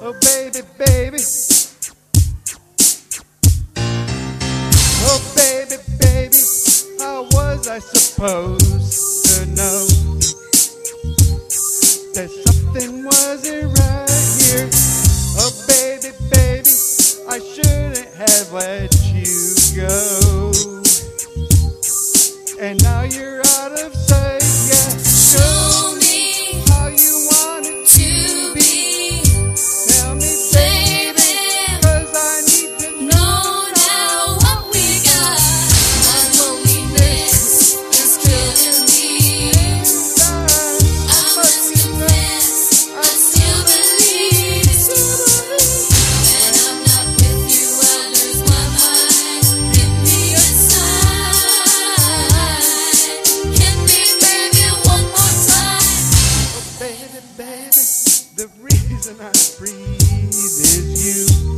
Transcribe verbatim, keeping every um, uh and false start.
Oh, baby, baby. Oh, baby, baby. How was I supposed to know that something wasn't right here? Oh, baby, baby. I shouldn't have let you go. And now you're out of sight, yeah. Show me how you want it to be. Tell me, baby, cause I need to know. Know now what we got. My loneliness is killing me. I must confess, I still believe. When I'm not with you, I lose my mind. Give me a sign. Hit me, baby, one more time. Oh, baby, baby, the reason I breathe is you.